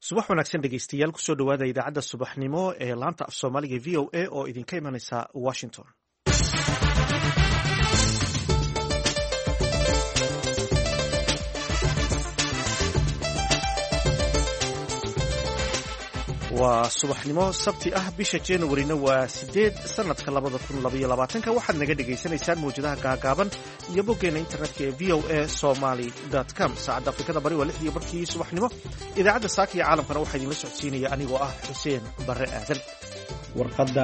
subax wanaagsan dhegeystayaal kusoo dhawaada idaacadda subaxnimo ee laanta af soomaaliga v o a oo idinka imanaysa washington. waa subaxnimo sabti ah bisha januarina waa 8 sanadka 2022 waxaad naga dhegaysanaysaan mawjadaha gaagaaban iyo boggeena internetka ee v o a somali.com. saacadda afrikada bari waa 6 barkii subaxnimo. idaacadda saaka iyo caalamkana waxaa idinla socodsiinaya anigoo ah xuseen barre aadan. warqadda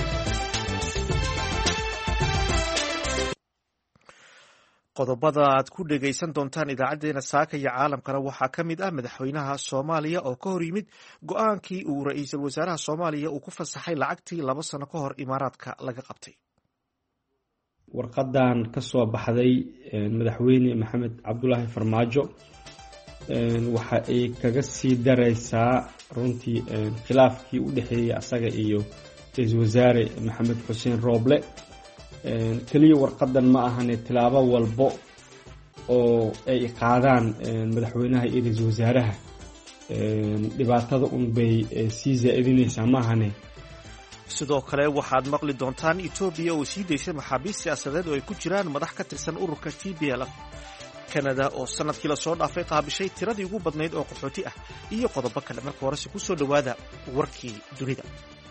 qodobada aad ku dhegaysan doontaan idaacadeena saaka iyo caalamkana waxaa ka mid ah madaxweynaha soomaaliya oo ka hor yimid go-aankii uu ra-iisul wasaaraha soomaaliya uu ku fasaxay lacagtii 2 sano ka hor imaaraadka laga qabtay. warqadan ka soo baxday madaxweyne maxamed cabdulaahi farmaajo waxa ay kaga sii daraysaa runtii khilaafkii u dhexeeyey asaga iyo ra-iisul wasaare maxamed xuseen rooble. keliya warqadan ma ahane tilaabo walbo oo ay qaadaan madaxweynaha iyo ra-iisul wasaaraha dhibaatada un bay sii zaa'idinaysaa ma ahane. sidoo kale waxaad maqli doontaan etoobiya oo sii daysay maxaabiist siyaasadeed oo ay ku jiraan madax ka tirsan ururka TPLF. kanada oo sanadkii lasoo dhaafay qaabishay tiradii ugu badnayd oo qaxooti ah iyo qodobo kale. marka horese kusoo dhawaada warkii dunida.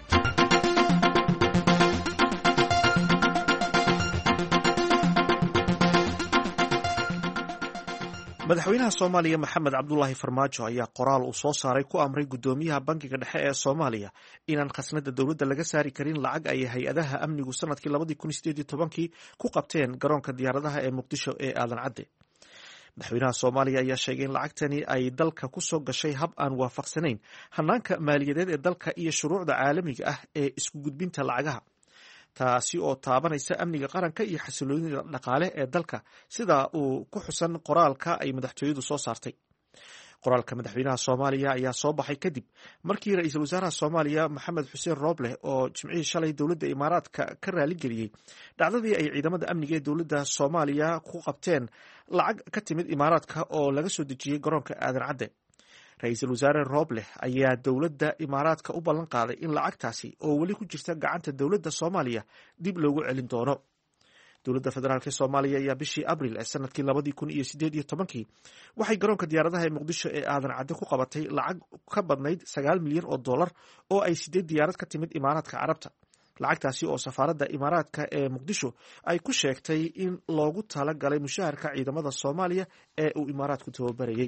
madaxweynaha soomaaliya maxamed cabdulaahi farmaajo ayaa qoraal uu soo saaray ku amray guddoomiyaha bankiga dhexe ee soomaaliya inaan khasnada dowladda laga saari karin lacag ay hay-adaha amnigu sanadkii 2018 ku qabteen garoonka diyaaradaha ee muqdisho ee aadan cadde. madaxweynaha soomaaliya ayaa sheegay in lacagtani ay dalka ku soo gashay hab aan waafaqsanayn hanaanka maaliyadeed ee dalka iyo shuruucda caalamiga ah ee isku gudbinta lacagaha, taasi oo taabanaysa amniga qaranka iyo xasiloonida dhaqaale ee dalka sida uu ku xusan qoraalka ay madaxtooyadu soo saartay. qoraalka madaxweynaha soomaaliya ayaa soo baxay kadib markii ra-iisul wasaaraha soomaaliya maxamed xuseen rooble oo jimcihii shalay dowladda imaaraadka ka raaligeliyey dhacdadii ay ciidamada amniga ee dowladda soomaaliya ku qabteen lacag ka timid imaaraadka oo laga soo dejiyey garoonka aadan cadde. ra-iisul wasaare rooble ayaa dowladda imaaraadka u ballan qaaday in lacagtaasi oo weli ku jirta gacanta dowladda soomaaliya dib loogu celin doono. dowladda federaalk soomaaliya ayaa bishii abril ee sanadkii 2018 waxay garoonka diyaaradaha ee muqdisho ee aadan cadde ku qabatay lacag ka badnayd 9 milyan oo dollar oo ay 8 diyaarad ka timid imaaraadka carabta. lacagtaasi oo safaaradda imaaraadka ee muqdisho ay ku sheegtay in loogu tala galay mushaharka ciidamada soomaaliya ee uu imaaraadku tababarayey.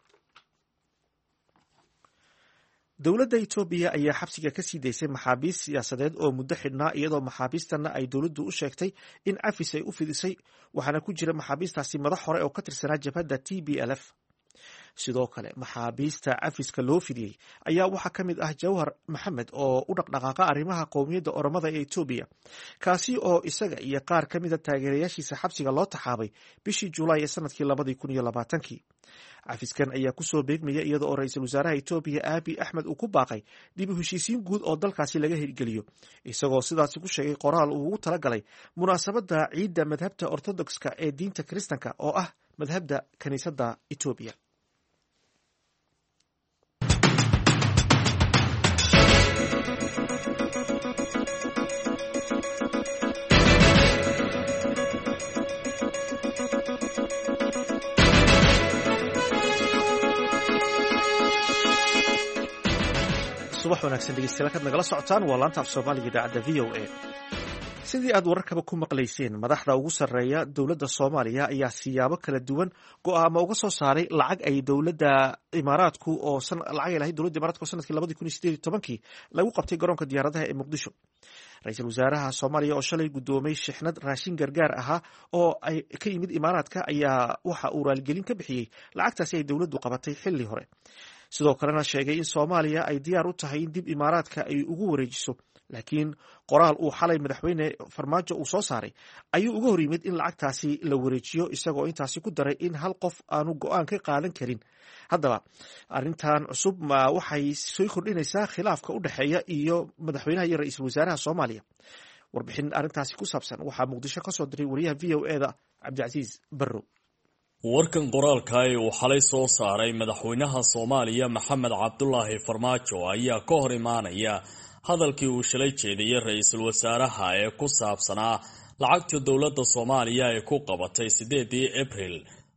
dowladda etoobiya ayaa xabsiga ka sii daysay maxaabiist siyaasadeed oo muddo xidhnaa, iyadoo maxaabiistanna ay dowladdu u sheegtay in cafis ay u fidisay, waxaana ku jira maxaabiistaasi madax hore oo ka tirsanaa jabhadda TPLF. sidoo kale maxaabiista cafiska loo fidiyey ayaa waxaa ka mid ah jawhar maxamed oo u dhaqdhaqaaqa arrimaha qowmiyadda oromada ee etoobiya, kaasi oo isaga iyo qaar ka mida taageerayaashiisa xabsiga loo taxaabay bishii julaay ee sanadkii 2020. cafiskan ayaa kusoo beegmaya iyada oo ra-iisul wasaaraha etoobiya aabi axmed uu ku baaqay dib u heshiisiin guud oo dalkaasi laga hirgeliyo, isagoo sidaasi ku sheegay qoraal uu ugu talagalay munaasabadda ciidda madhabta ortodokska ee diinta kiristanka oo ah madhabda kiniisadda etoobiya. subax wanaagsan dhegeystayaal kaad nagala socotaan waa laanta af soomaaliga idaacadda v o a. sidii aad wararkaba ku maqlayseen, madaxda ugu sarreeya dowladda soomaaliya ayaa siyaabo kala duwan go'aamo uga soo saaray lacag ay dowladda imaaraadku oo lacag ay lahayd dowladda imaaraadka oo sanadkii 2018 lagu qabtay garoonka diyaaradaha ee muqdisho. ra-iisul wasaaraha soomaaliya oo shalay guddoomay shixnad raashin gargaar ahaa oo ay ka yimid imaaraadka ayaa waxa uu raaligelin ka bixiyey lacagtaasi ay dowladdu qabatay xilli hore, sidoo kalena sheegay in soomaaliya ay diyaar u tahay in dib imaaraadka ay ugu wareejiso. laakiin qoraal uu xalay madaxweyne farmaajo uu soo saaray ayuu uga hor yimid in lacagtaasi la wareejiyo, isagoo intaasi ku daray in hal qof aanu go-aan ka qaadan karin. haddaba arrintan cusub waxay soo kordhinaysaa khilaafka u dhexeeya iyo madaxweynaha iyo ra-iisul wasaaraha soomaaliya. warbixin arrintaasi ku saabsan waxaa muqdisho ka soo diray wariyaha v o a da cabdicasiis barrow. warkan qoraalka uu xalay soo saaray madaxweynaha Soomaaliya Maxamed Cabdullaahi Farmaajo ayaa ka hor imaanaya hadalkii uu shalay jeediyay ra'iisul wasaaraha ee ku saabsanaa lacagta dowladda Soomaaliya ay ku qabatay 8 April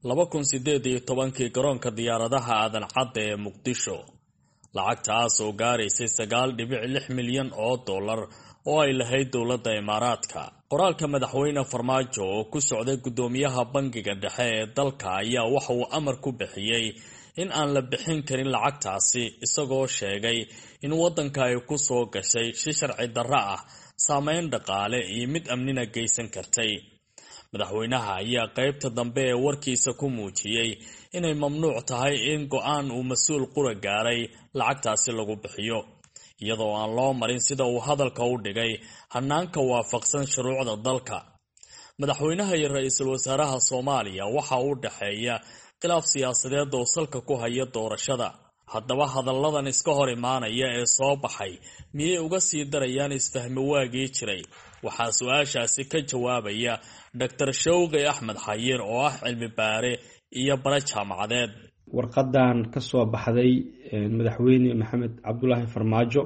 2018 garoonka diyaaradaha aadan cadde ee Muqdisho. lacagtaas oo gaaraysay 9.6 milyan oo dollar oo ay lahayd dowladda Imaaraadka. qoraalka madaxweyne Farmaajo oo ku socday gudoomiyaha bangiga dhexe ee dalka ayaa waxa uu amar ku bixiyay in aan la bixin karin lacagtaasi, isagoo sheegay in wadanka ay ku soo gashay si sharci darro ah, saameyn dhaqaale iyo mid amnina geysan kartay. madaxweynaha ayaa qaybta dambe ee warkiisa ku muujiyay inay mamnuuc tahay in go'aan uu mas'uul qura gaaray lacagtaasi lagu bixiyo, iyadoo aan loo marin sida uu hadalka u dhigay hanaanka waafaqsan shuruucda dalka. madaxweynaha iyo ra'iisul wasaaraha Soomaaliya waxa uu dhaxeeya khilaaf siyaasadeed oo salka ku haya doorashada. haddaba hadalladan iska hor imaanaya ee soo baxay miyay uga sii darayaan isfahmi waagii jiray? waxaa su-aashaasi ka jawaabaya Dr. Shawqi Axmed Xayir oo ah cilmi baare iyo bara jaamacadeed. warqadan ka soo baxday madaxweyne Maxamed Cabdullaahi Farmaajo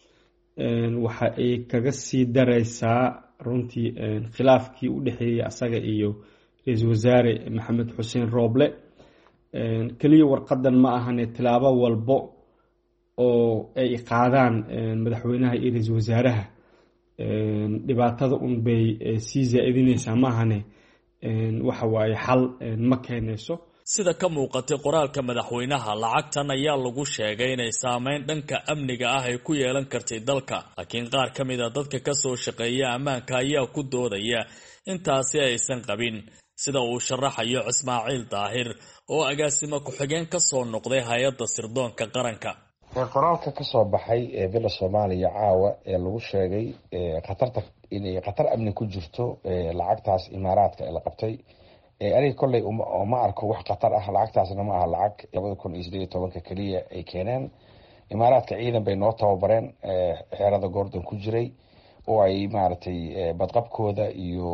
waxa ay kaga sii daraysaa runtii khilaafkii u dhaxeeyay asaga iyo ra'iisul wasaare Maxamed Xuseen Rooble. kaliya warqadan ma ahane tilaabo walbo oo ay qaadaan madaxweynaha iyo ra'iisul wasaaraha dhibaatada un bay sii zaa'idinaysaa ma ahane waxa waaye xal ma keenayso. sida ka muuqatay qoraalka madaxweynaha, lacagtan ayaa lagu sheegay inay saameyn dhanka amniga ah ay ku yeelan kartay dalka, laakiin qaar ka mid a dadka ka soo shaqeeya ammaanka ayaa ku doodaya intaasi aysan qabin, sida uu sharaxayo Ismaaciil Daahir oo agaasimo ku-xigeen ka soo noqday hay'adda sirdoonka qaranka. qoraalka ka soo baxay ee bila Soomaaliya caawa ee lagu sheegay inay khatar amni ku jirto lacagtaas Imaaraadka ee la qabtay. aniga kolley ma arko wax khatar ah. lacagtaasna ma aha lacag 2018 kaliya ay keeneen. Imaaraadka ciidan bay noo tababareen xeerada Gordon ku jiray oo ay maaragtay badqabkooda iyo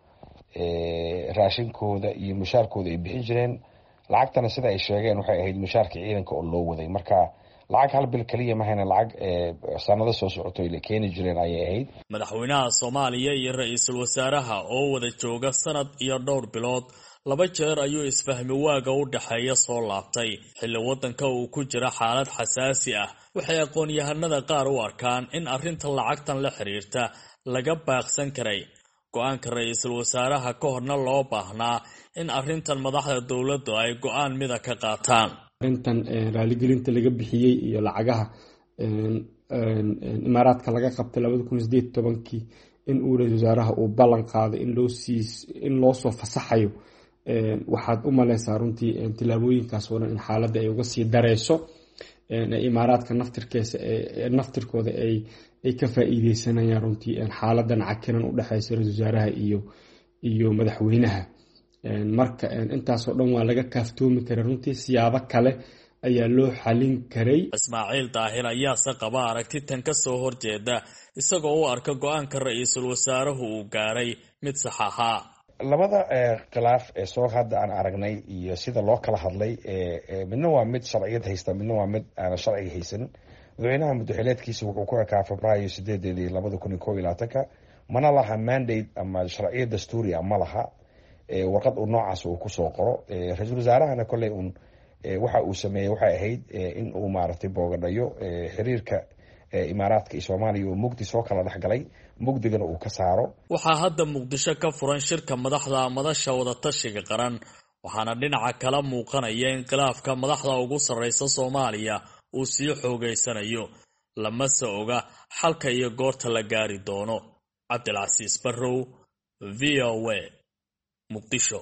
raashinkooda iyo mushaarkooda ay bixin jireen. lacagtana sida ay sheegeen waxay ahayd mushaarka ciidanka oo loo waday. marka lacag hal bil kaliya ma hayna, lacag sanado soo socotay la keeni jireen ayay ahayd. madaxweynaha Soomaaliya iyo ra'iisul wasaaraha oo wada jooga sanad iyo dhowr bilood, 2 jeer ayuu isfahmi waaga u dhaxeeya soo laabtay xilli wadanka uu ku jira xaalad xasaasi ah. waxay aqoon-yahanada qaar u arkaan in arrinta lacagtan la xiriirta laga baaqsan karay go'aanka ra'iisul wasaaraha ka horna loo baahnaa in arrintan madaxda dowladdu ay go'aan mida ka qaataan. arrintan raaligelinta laga bixiyey iyo lacagaha Imaaraadka laga qabtay 2018 in uu ra'iisul wasaaraha uu ballan qaaday in loo soo fasaxayo. waxaad u maleysaa runtii tilaabooyinkaas oo dhan in xaaladda ay uga sii dareyso. Imaaraadka naftirkooda ay ka faa'iideysanayaan runtii xaaladan cakiran u dhaxaysa ra'iisul wasaaraha iyo madaxweynaha. marka intaasoo dhan waa laga kaaftoomi karay runtii siyaabo kale ayaa loo xalin karay. Ismaaciil Daahir ayaa se qaba aragti tan ka soo horjeeda, isagoo u arka go'aanka ra'iisul wasaaruhu uu gaaray mid sax ahaa. labada khilaaf ee soo hadda aan aragnay iyo sida loo kala hadlay midna waa mid sharciyad haysta, midna waa mid aan sharciga haysan. madaxweynaha muddaxileedkiisa wuxuu ku ekaa Febraayo 8, 2021 mana laha mandate ama sharciyad dastuuri ah ma laha. warqad uu noocaas uu ku soo qoro. ra'iisul wasaarahana kolley waxa uu sameeyey waxay ahayd in uu maaragtay boogadhayo xiriirka Imaaraadka iyo Soomaaliya oo mugdi soo kala dhaxgalay, mugdigana uu ka saaro. waxaa hadda Muqdisho ka furan shirka madaxda madasha wada tashiga qaran, waxaana dhinaca kala muuqanaya in khilaafka madaxda ugu sarreysa Soomaaliya uu sii xoogeysanayo. lama se oga xalka iyo goorta la gaari doono. Cabdilcasiis Barrow, VOA, Muqdisho.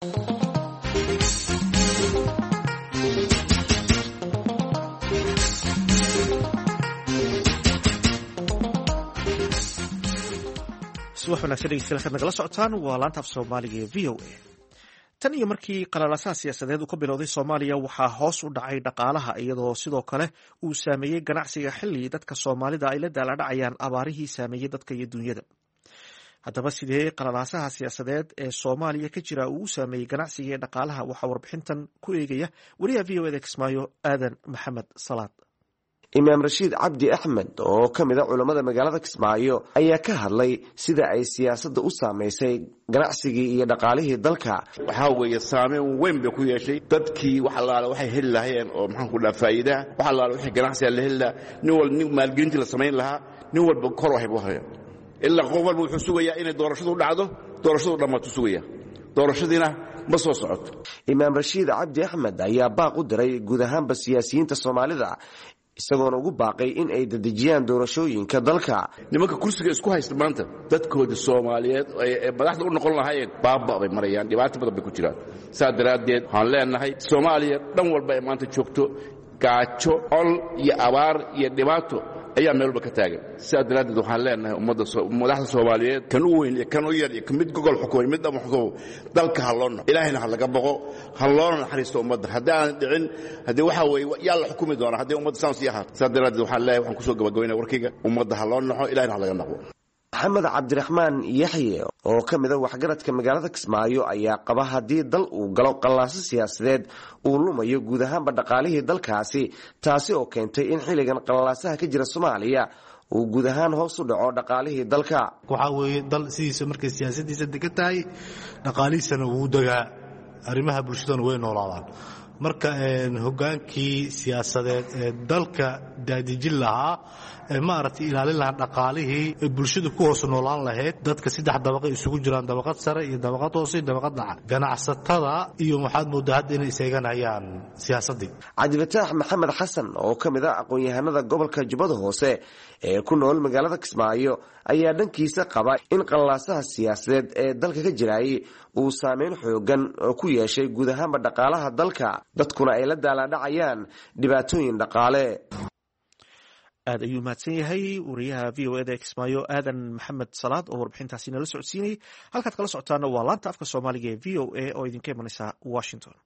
subax wanaagsan dhegeystayaal nagala socotaan waa laanta af Soomaaliga ee VOA. tan iyo markii qalalaasaha siyaasadeed uu ka bilowday Soomaaliya waxaa hoos u dhacay dhaqaalaha, iyadoo sidoo kale uu saameeyey ganacsiga xilli dadka Soomaalida ay la daaladhacayaan abaarihii saameeyey dadka iyo dunyada. haddaba sidee qalalaasaha siyaasadeed ee soomaaliya ka jira uu u saameeyey ganacsiga iyo dhaqaalaha waxaa warbixintan ku eegaya wariyaha v o eda kismaayo aadan maxamed salaad. imaam rashiid cabdi axmed oo ka mid a culammada magaalada kismaayo ayaa ka hadlay sida ay siyaasadda u saamaysay ganacsigii iyo dhaqaalihii dalka. waxaa weeye saameyn weyn bay ku yeeshay dadkii wax allaale waxay heli lahaayeen oo maxaanku dhaha faa'iidaha wax allaale waxay ganacsiga la heli lahaa nin maalgelintii la samayn lahaa nin walba kor waxay u hayaan ilaa qof walba wuxuu sugayaa inay doorashadu dhacdo doorashadu dhammaatu sugaya doorashadiina ma soo socoto. imaam rashiid cabdi axmed ayaa baaq u diray guud ahaanba siyaasiyiinta soomaalida isagoona ugu baaqay in ay dedejiyaan doorashooyinka dalka. nimanka kursiga isku haysta maanta dadkooda soomaaliyeed ee madaxda u noqon lahaayeen baaba bay marayaan dhibaato badan bay ku jiraan. saa daraaddeed waxaan leenahay soomaaliya dhan walba ay maanta joogto gaajo col iyo abaar iyo dhibaato ayaa meel walba ka taagan. sidaa daraaddeed waxaan leenahay madaxda soomaaliyeed kan u weyn iyo kan u yar iyo mid gogol xukumay mid dhama xukumo dalka ha loo naxo ilaahayna ha laga boqo ha loona naxariisto ummadda haddii aanan dhicin haddii waxaa weeye yaa la xukumi doonaa haddii ummadda saan sii ahaato. sidaa daraaddeed waxaan leeyahay waxaan kusoo gabagabaynaya warkayga ummadda ha loo naxo ilahayna ha laga naqo. maxamed cabdiraxmaan yaxye oo ka mid a waxgaradka magaalada kismaayo ayaa qaba haddii dal uu galo qallaaso siyaasadeed uu lumayo guud ahaanba dhaqaalihii dalkaasi taasi oo keentay in xilligan qallaasaha ka jira soomaaliya uu guud ahaan hoos u dhaco dhaqaalihii dalka. waxaa weeye dal sidiisa markay siyaasadiisa degan tahay dhaqaalihiisana wuu degaa arrimaha bulshadana way noolaadaan. marka hogaankii siyaasadeed ee dalka daadijin lahaa maaragtay ilaalin lahaa dhaqaalihii bulshada ku hoos noolaan lahayd dadka 3 dabaqo isugu jiraan dabaqad sare iyo dabaqad hoose iyo dabaqad dhaca ganacsatada iyo waxaad moodaa hadda inay iseeganayaan siyaasadii. cabdifataax maxamed xasan oo ka mid ah aqoon-yahanada gobolka jubbada hoose ee ku nool magaalada kismaayo ayaa dhankiisa qaba in qallaasaha siyaasadeed ee dalka ka jirayay uu saameyn xoogan oo ku yeeshay guud ahaanba dhaqaalaha dalka dadkuna ay la daalaadhacayaan dhibaatooyin dhaqaale. aad ayuu mahadsan yahay wariyaha v o eda ee kismaayo aadan maxamed salaad oo warbixintaasi nala socodsiinayay. halkaad kala socotaana waa laanta afka soomaaliga ee v o a oo idinka imanaysa washington.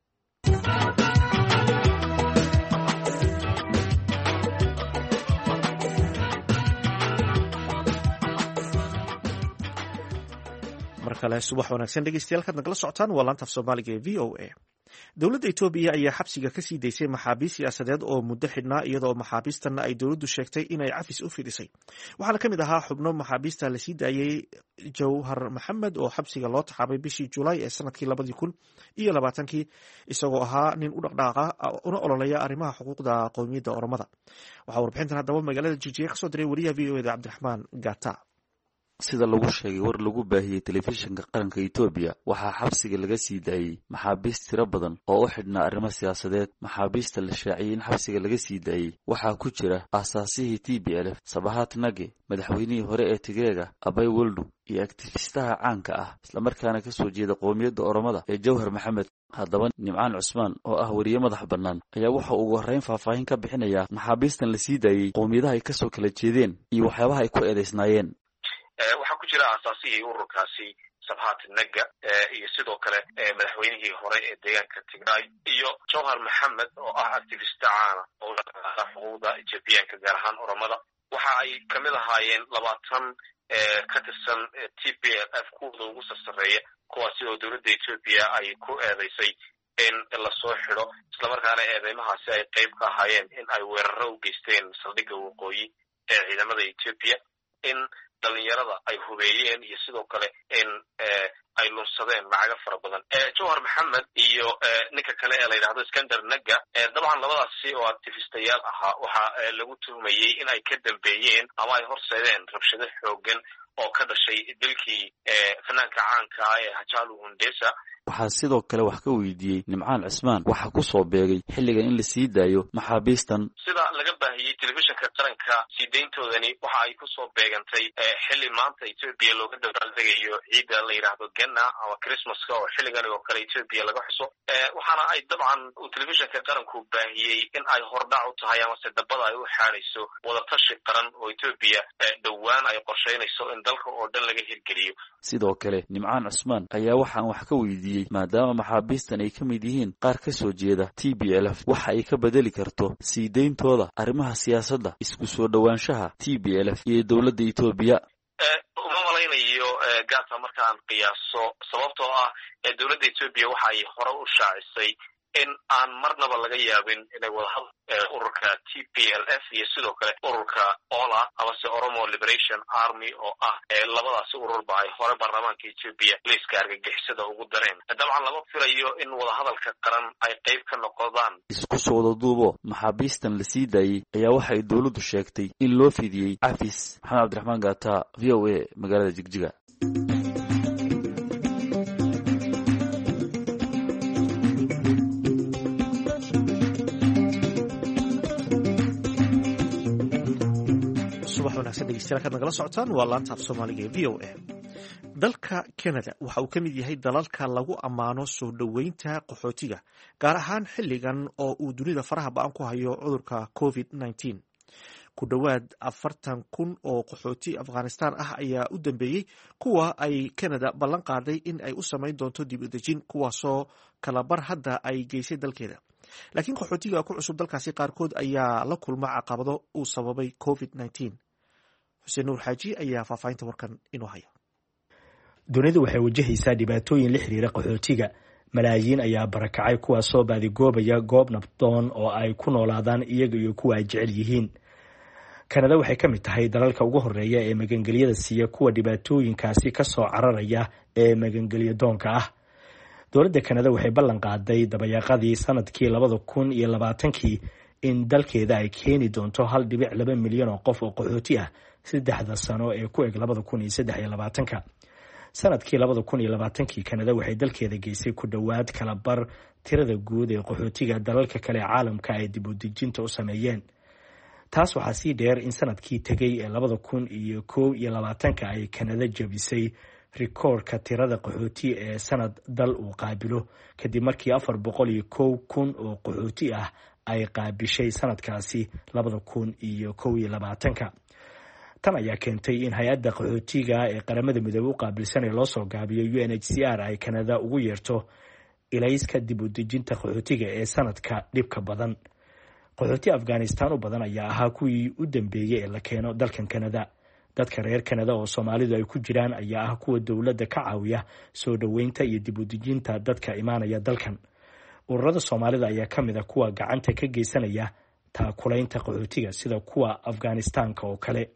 mar kale subax wanaagsan dhegeystayaal kaad nagala socotaan waa laanta af soomaaliga ee v o a. dowladda etoobiya ayaa xabsiga ka sii daysay maxaabiist siyaasadeed oo muddo xidhnaa iyadoo maxaabiistanna ay dowladdu sheegtay inay cafis u fidhisay. waxaana ka mid ahaa xubno maxaabiista la sii daayey jawhar maxamed oo xabsiga loo taxaabay bishii julaay ee sanadkii 2020 isagoo ahaa nin u dhaqdhaaqa una ololeeya arrimaha xuquuqda qowmiyadda oromada. waxaa warbixintan haddaba magaalada jigjiga kasoo diray wariyaha v o eda cabdiraxmaan gata. sida lagu sheegay war lagu baahiyey telefishinka qaranka Itoobiya waxaa xabsiga laga sii daayay maxaabiist tiro badan oo u xidhnaa arrimo siyaasadeed. maxaabiista la shaaciyay in xabsiga laga sii daayay waxaa ku jira aasaasihii TPLF Sabahat Nage, madaxweynihii hore ee Tigreega Abay Woldu iyo aktifistaha caanka ah islamarkaana kasoo jeeda qowmiyadda Oromada ee Jawhar Maxamed. haddaba Nimcaan Cusmaan oo ah wariye madax bannaan ayaa waxa ugu horreyn faahfaahin ka bixinaya maxaabiistan la sii daayay qowmiyadaha ay kasoo kala jeedeen iyo waxyaabaha ay ku eedeysnaayeen. waxaa ku jira aasaasihii ururkaasi Sabahat Nage iyo sidoo kale madaxweynihii hore ee deegaanka Tigray iyo Jawhar Maxamed oo ah activist caana oo xuquuqda Ethiopiaanka gaar ahaan Oromada. waxa ay kamid ahaayeen 20 ka tirsan TPLF kuwooda ugu sarreeya kuwaasi oo dowladda Ethiopia ay ku eedeysay in la soo xidho islamarkaana eedeymahaasi ay qayb ka ahaayeen in ay weeraro u geysteen saldhigga waqooyi ee ciidamada Ethiopia, in dhalinyarada ay hubeeyeen iyo sidoo kale in ay lunsadeen lacaga fara badan. Jawhar Maxamed iyo ninka kale ee la yidhaahdo Iskandar Nagga dabcan labadaasi oo activistayaal ahaa waxaa lagu tuhmayey in ay ka dambeeyeen ama ay horseedeen rabshado xoogan oo ka dhashay dilkii fanaanka caanka ah ee Hachalu Hundessa. waxaa sidoo kale wax ka weydiiyey Nimcaan Cusmaan waxa ku soo beegay xilligan in la sii daayo maxaabiistan. sida laga baahiyey telefishinka qaranka sii deyntoodani waxa ay ku soo beegantay xilli maanta Ethiopia looga dabaaldegayo ciida la yiraahdo Ganna ama Christmaska oo xilligan oo kale Ethiopia laga xuso. waxaana ay dabcan telefishinka qaranku baahiyey in ay hordhac u tahay ama sadabada ay u xaanayso wadatashi qaran oo Ethiopia dhowaan ay qorsheynayso in dalka oo dhan laga hirgeliyo. sidoo kale Nimcaan Cusmaan ayaa waxaan wax ka weydiiyey maadaama maxaabiistan ay ka mid yihiin qaar ka soo jeeda TPLF waxa ay ka bedeli karto sii deyntooda arrimaha siyaasadda isku soo dhawaanshaha TPLF iyo dowladda Itoobiya. uma malaynayo gata marka aan qiyaaso sababtoo ah dowladda Ethiopia waxa ay hore u shaacisay in aan marnaba laga yaabin inay wadahadal ururka TPLF iyo sidoo kale ururka OLA amase Oromo Liberation Army oo ah labadaas ururba ay hore baarlamaanka Ethiopia liiska argagixisada ugu dareen. Dabcan lama filayo in wadahadalka qaran ay qayb ka noqdaan. Isku soo wada duubo maxaabiistan la sii daayay ayaa waxa ay dawladdu sheegtay in loo fidiyay cafis. Maxamed Cabdiraxmaan Gaata, VOA, magaalada Jigjiga. degeystayaal nagala socotaan waa laanta af Soomaaliga ee VOA. Dalka Canada waxa uu ka mid yahay dalalka lagu ammaano soo dhoweynta qaxootiga gaar ahaan xilligan oo uu dunida faraha ba'an ku hayo cudurka COVID-19. Ku dhowaad 40,000 oo qaxooti Afghanistan ah ayaa u dambeeyey kuwa ay Canada ballan qaaday in ay u samayn doonto dib u dejin kuwaasoo kala bar hadda ay geysay dalkeeda. Laakiin qaxootiga ku cusub dalkaasi qaarkood ayaa la kulma caqabado uu sababay COVID-19. Xuseen Nuur Xaaji ayaa faahfaahinta warkan inoo haya. Dunidu waxay wajahaysaa dhibaatooyin la xiriira qaxootiga. Malaayiin ayaa barakacay kuwaasoo baadigoobaya goob nabdoon oo ay ku noolaadaan iyaga iyo kuwa ay jecel yihiin. Kanada waxay ka mid tahay dalalka ugu horeeya ee magangeliyada siiya kuwa dhibaatooyinkaasi ka soo cararaya ee magangelyo doonka ah. Dowladda Kanada waxay ballan qaaday dabayaaqadii sanadkii 2020 in dalkeeda ay keeni doonto 1.2 milyan oo qof oo qaxooti ah 3 sano ee ku eg 2023. Sanadkii 2020 Kanada waxay dalkeeda geysay ku dhowaad kala bar tirada guud ee qaxootiga dalalka kale caalamka ay dib u dejinta u sameeyeen. Taas waxaa sii dheer in sanadkii tagay ee 2021 ay Kanada jabisay rikoorka tirada qaxooti ee sanad dal uu qaabilo kadib markii 401,000 oo qaxooti ah ay qaabishay sanadkaasi 2021. Tan ayaa keentay in hay-adda qaxootiga ee qaramada midoobay u qaabilsan ee loo soo gaabiyo UNHCR ay Kanada ugu yeerto ilayska dib u dejinta qaxootiga ee sanadka dhibka badan. Qaxooti Afghanistan u badan ayaa ahaa kuwii u dambeeyay ee la keeno dalkan Kanada. Dadka reer Kanada oo Soomaalidu ay ku jiraan ayaa ah kuwa dawladda ka caawiya soo dhoweynta iyo dib u dejinta dadka imaanaya dalkan. Ururada Soomaalida ayaa ka mid ah kuwa gacanta ka geysanaya taakulaynta qaxootiga sida kuwa Afghanistanka oo kale.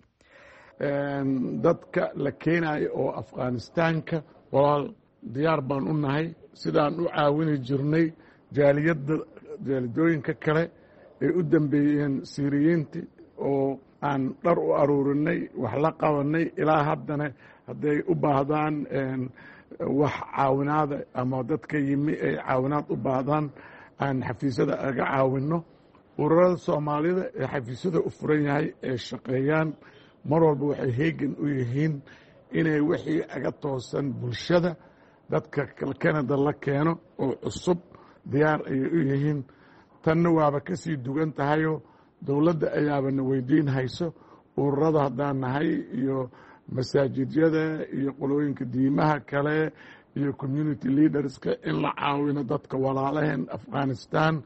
Dadka la keenayo oo Afghanistanka walaal diyaar baan u nahay sidaan u caawini jirnay jaalidooyinka kale ee u dambeeyeen Siiriyiintii oo aan dhar u aruurinay wax la qabanay ilaa haddana hadday u baahdaan wax caawinaada ama dadka yimi ay caawinaad u baahdaan aan xafiisyada aga caawinno. Ururada Soomaalida ee xafiisyada u furan yahay ee shaqeeyaan mar walba waxay heegan u yihiin inay wixii aga toosan bulshada dadka Canada la keeno oo cusub diyaar ayay u yihiin. Tanna waaba ka sii dugan tahayo dowladda ayaabana weydiin hayso ururada haddaan nahay iyo masaajidyada iyo qolooyinka diimaha kale iyo community leaderska in la caawino dadka walaalaheen Afghanistan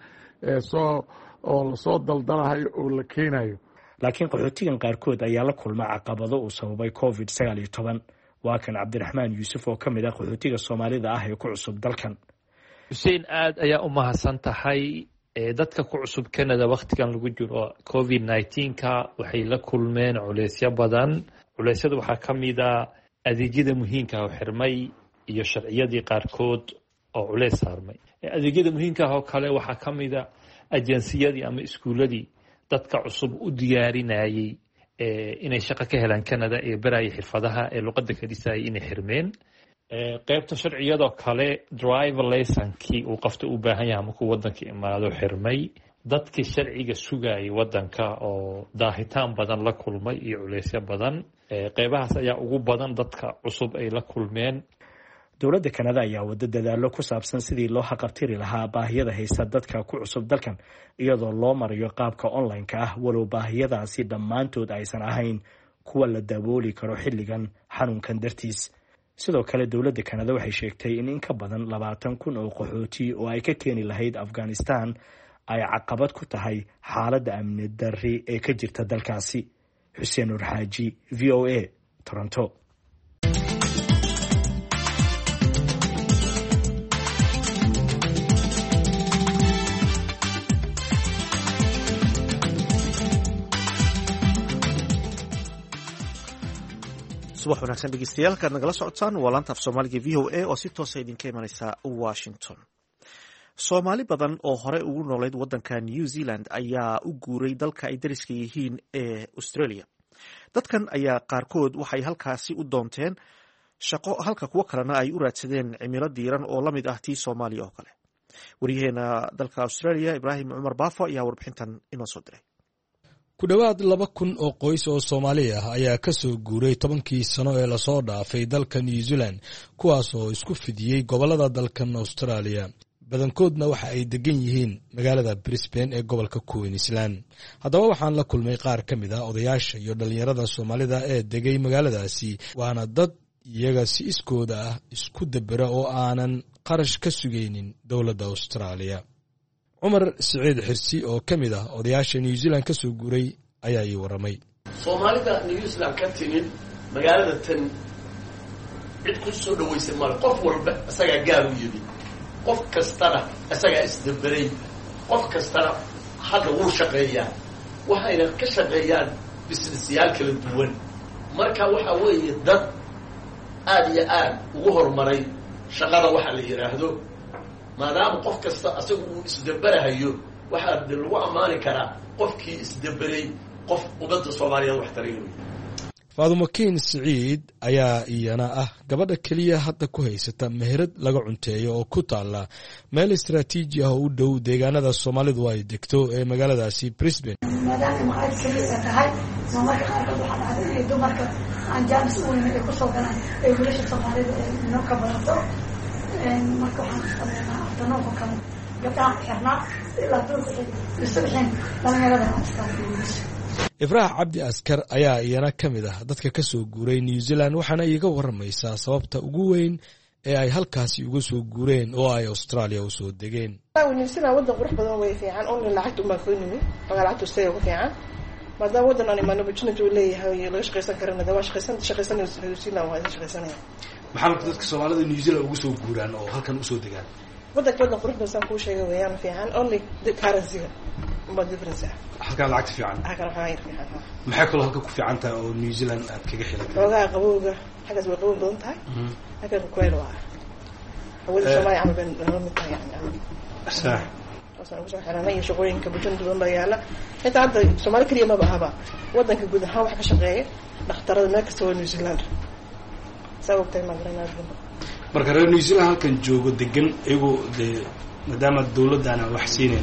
oo lasoo daldalahayo oo la keenayo. Laakiin qaxootigan qaarkood ayaa la kulma caqabado uu sababay COVID-19. Waa kan Cabdiraxmaan Yuusuf oo ka mid ah qaxootiga Soomaalida ah ee ku cusub dalkan. Xuseen aad ayaa u mahadsan tahay. Dadka ku cusub Canada waqtigan lagu jiro COVID-19 waxay la kulmeen culeysyo badan. Culeysyada waxaa ka mid ah adeegyada muhiimka ah oo xirmay iyo sharciyadii qaarkood oo culeys saarmay. Adeegyada muhiimka ah oo kale waxaa ka mid ah ageensiyadii ama iskuuladii dadka cusub u diyaarinayay inay shaqo ka helaan Canada ee baraya xirfadaha ee luqadda ka dhisayay inay xirmeen. qaybta sharciyada kale driver license-kii uu qofta u baahan yahay markuu waddanka imaado xirmay. Dadkii sharciga sugayay waddanka oo daahitaan badan la kulmay iyo culeysyo badan. Qaybahaas ayaa ugu badan dadka cusub ay la kulmeen. Dowladda Kanada ayaa wada dadaalo ku saabsan sidii loo xaqabtiri lahaa baahiyada haysta dadka ku cusub dalkan iyadoo loo marayo qaabka online-ka ah walow baahiyadaasi dhammaantood aysan ahayn kuwa la dabooli karo xilligan xanuunkan dartiis. Sidoo kale dowladda Kanada waxay sheegtay in ka badan 20,000 oo qaxooti oo ay ka keeni lahayd Afghanistan ay caqabad ku tahay xaaladda amni darri ee ka jirta dalkaasi. Xuseen Nuur Xaaji, VOA, Toronto. subax wanaagsan dhegeystayaal kaad nagala socotaan waa laanta af soomaaliga v o a oo si toosa idinka imanaysa washington. Soomaali badan oo hore ugu noolayd waddanka New Zealand ayaa u guuray dalka ay dariska yihiin ee Australia. Dadkan ayaa qaarkood waxay halkaasi u doonteen shaqo halka kuwo kalena ay u raadsadeen cimilo diiran oo la mid ah tii Soomaaliya oo kale. Wariyaheena dalka Australia Ibraahim Cumar Baafo ayaa warbixintan inoo soo diray. ku dhowaad 2,000 oo qoys oo Soomaali ah ayaa ka soo guuray 10kii sano ee la soo dhaafay dalka New Zealand, kuwaas oo isku fidiyey gobolada dalkan Australia. badankoodna waxa ay degan yihiin magaalada Brisbane ee gobolka Queensland. Haddaba waxaan la kulmay qaar ka mid ah odayaasha iyo dhalinyarada Soomaalida ee degay magaaladaasi, waana dad iyaga si iskooda ah isku dabara oo aanan qarash ka sugaynin dowladda Australia. Cumar Saciid Xirsi oo ka mid ah odayaasha New Zealand ka soo guuray ayaa ii waramay. Soomaalida New Zealand ka timid magaalada tan cid ku soo dhaweysay mal qof walba asaga gaar u yimid. qof kastana asaga isdabaray, qof kastana hadda wuu shaqeeyaa, waxayna ka shaqeeyaan businessyaal kala duwan. marka waxa weeye dad aad iyo aad ugu horumaray shaqada waxa la yiraahdo, maadaama qof kasta asagu uu isdabarahayo waxaa lagu ammaani karaa qofkii isdabaray qof ummadda Soomaaliyeed wax taray. Faadumo Kiin Saciid ayaa iyana ah gabadha kaliya hadda ku haysata meherad laga cunteeyo oo ku taala meel istiraatiiji ah oo u dhow deegaanada Soomaalidu ay degto ee magaaladaasi Brisbane. maadaama maqaayad kaliya tahay marka qaarkood waxaa dhacday in dumarka aan jaamis u weyn ku soo galaan ay wiilasha Soomaalida inoo ka barato marka waxaan sameynaa aftanooka kale gabdhaha xirnaa ilaa dulka dhalinyarada Ifraax Cabdi Askar ayaa iyana ka mid ah dadka ka soo guuray New Zealand, waxaana iiga waramaysaa sababta ugu weyn ee ay halkaasi uga soo guureen oo ay Australia u soo degeen. New Zealand waddan qurux badan way fiican oo lacagtu ma qoynimo, lacagtu say ugu fiican. maadaama waddan aan imaano opportunity u leeyahay laga shaqeysan karana dawaa shaqeysan New Zealand waa shaqeysanaya. maxaa dadka Soomaalida New Zealand ugu soo guuraan oo halkan u soo degaan? waddan qurux badan ku sheegay weeyaan fiican, only the currency ma difference. halka lacagta fiican maxay kula halka ku fiican tahay oo New Zealand aad kaga xilay? Xogaa qabowga xagaas way qabow badan tahay, halka ku kuyl waa awada Soomaaliya ama ben mid tahay yani sax wasan ugu soo xirnay shaqooyinka bulshada badan baa yaala. Inta hadda Soomaali kaliya ma bahaba, waddanka guud ahaan wax ka shaqeeya dhakhtarada meel kasta oo New Zealand sababtay ma garanayno. marka reer New Zealand halkan joogo degan iyagu maadaama dawladda aan wax siineen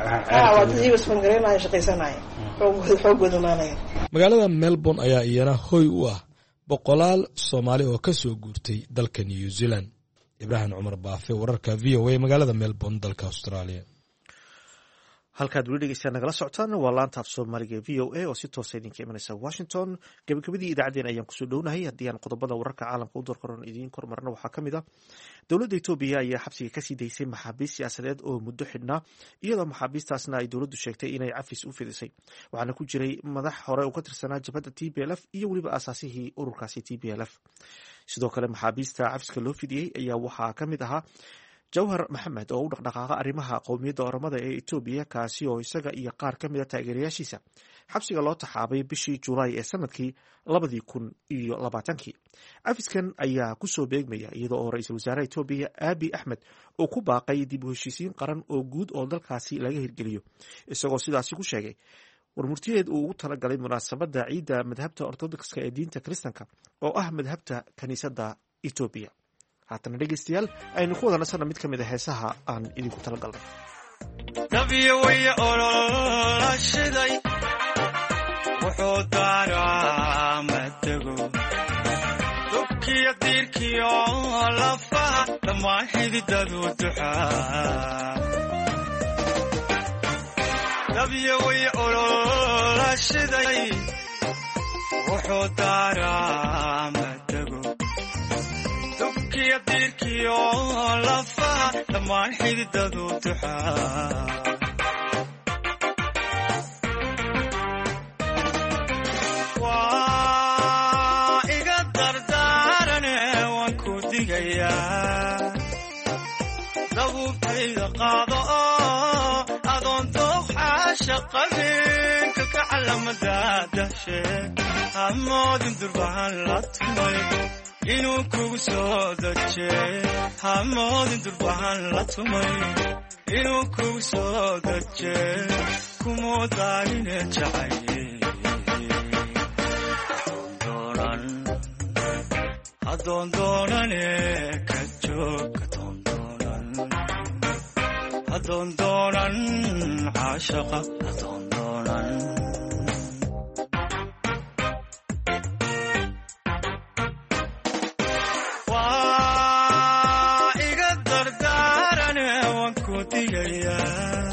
magaalada Melbourne ayaa iyana hoy u ah boqolaal Soomaali oo ka soo guurtay dalka New Zealand. Ibraahim Cumar Baafe, wararka VOA, magaalada Melbourne, dalka Australia. halkaad weli dhegeystayaal nagala socotaan waa laanta af soomaaliga v o a oo si toosa idinka imanaysa Washington. gabagabadii idaacaddeen ayaan kusoo dhownahay. haddii aan qodobada wararka caalamka u doorkaroon idiin kormarna waxaa ka mid ah dowladda Itoobiya ayaa xabsiga kasii daysay maxaabiist siyaasadeed oo muddo xidhnaa, iyadoo maxaabiistaasna ay dowladdu sheegtay inay cafis u fidisay. waxaana ku jiray madax hore oo ka tirsanaa jabhadda TPLF iyo weliba aasaasihii ururkaasi TPLF. sidoo kale maxaabiista cafiska loo fidiyey ayaa waxaa ka mid ahaa Jawhar Maxamed oo u dhaqdhaqaaqa arrimaha qowmiyadda Oromada ee Itoobiya, kaasi oo isaga iyo qaar ka mid ah taageerayaashiisa xabsiga loo taxaabay bishii Julaay ee sanadkii 2020. cafiskan ayaa ku soo beegmaya iyada oo ra'iisul wasaaraha Itoobiya Abiy Ahmed uu ku baaqay dib u heshiisiin qaran oo guud oo dalkaasi laga hirgeliyo, isagoo sidaasi ku sheegay warmurtiyeed uu ugu talagalay munaasabadda ciidda madhabta Ortodokska ee diinta Kiristaanka oo ah madhabta kaniisadda Itoobiya. haatan dhegeystayaal aynu ku wada nasana mid ka mid ah heesaha aan idinku talagalnay. Dabiyo way ololshiday wuxuu daaraa matago dubkiyo diirkiyo lafaha dhammaan xididadu duxaa. Dabiyo way ololshiday wuxuu daaraa matago dirkiyo lafaha dhammaan xididadu duxaa. waa iga dardaarane waan ku digayaa, dabuubtayda qaado oo adoon dooqxaasha qabin ka kacalamada dahshe. hamoodin durbahan la tumay inuu kugu soo daje hamoodin durbahan la tumay inuu kugu soo daje kumoodaanine jacay adoondoonane ka joog adoondoonan caashaqa adoondoonan waa iga dardaarane waan ku digayaa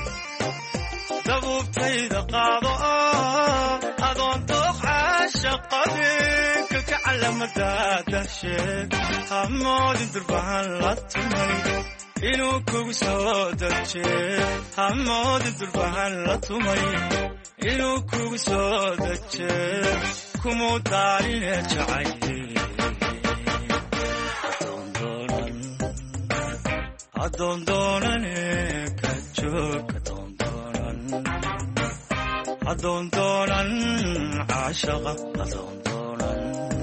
dabuubtayda qaado adoon dooq caashaqadinka ka calamadadahsheeg hamoodin durbahan la tumay inuu kugu soo daje hamoodin durbahan la tumay inuu kugu soo daje kumuu daarine jacay adoondoonane ka joog adoondoonan caashaqa adoondoonan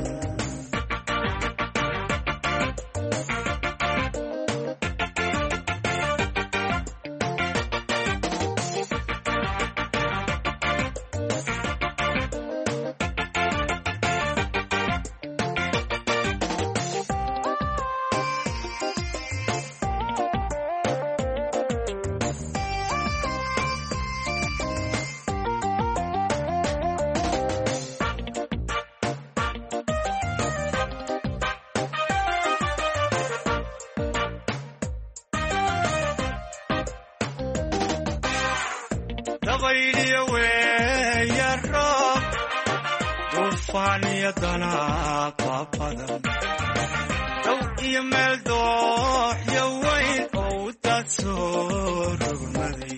dabayliyo weeya roob duufaaniyo danaaqa badan dow iyo meel dooxyo weyn oo u daad soo rogmaday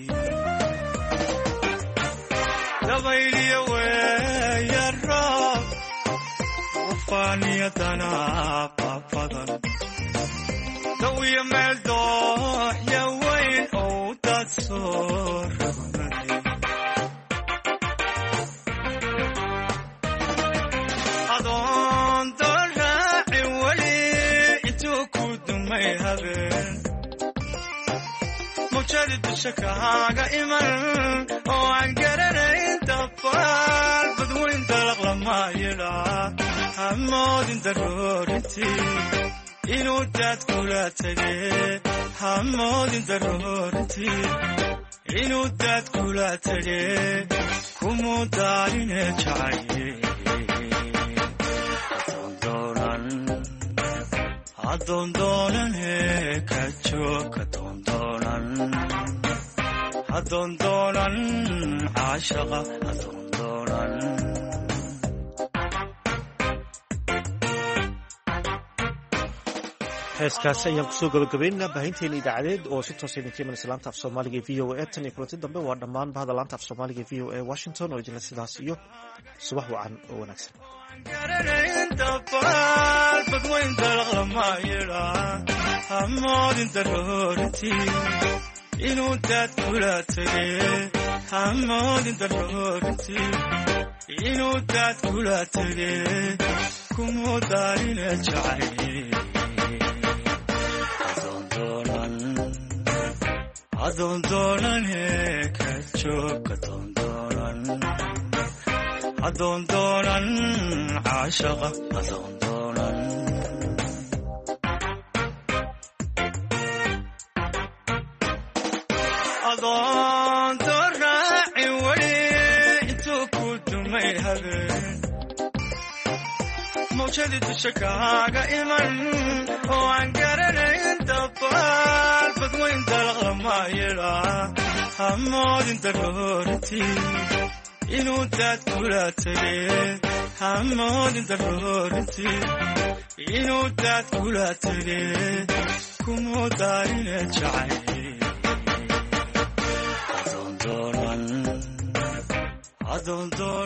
dabayliyo weeya roob duufaaniyo danaaqa badan dow iyo meel dooxyo weyn oo u daad soo rogmaday adoondoon raaci weli intuu ku dumay habeen mawjadi dusha kahaaga iman oo aan garanayn dabaal badweyn dalaq lama yidhaa hamoodin daroorintii inuu daad kula tege hamoodin daroorintii inuu daad kula tege kumuu daarine jacay adoondoonane ka joog adoondoonan caashaqa adoondoonan heeskaasi ayaan kusoo gabagabaynaynaa baahinteena idaacadeed oo si toosa idinka imanaysa laanta af soomaaliga v o a tan iyo kulanti dambe waa dhammaan bahda laanta af soomaaliga v o a washington oo idinla sidaas iyo subax wacan oo wanaagsan dabaal badweyn dalaq lama yidhaa hamoodin daroorintii inuu daad kula tege hamoodin daroorintii inuu daad kula tege kumuu daarine jacay adoondoonane ka joog adoondoonan caashaqa adoondoonan adoondoon raaci weli intuu ku dumay habeen mawjadi dusha kahaaga iman oo aan garanayn dabaal badweyn dalaq lama yidhaa hamoodin daroorintii inuu daad kula tege hamoodin daroorintii inuu daad kula tege kumuu daarine jacay adoondoonan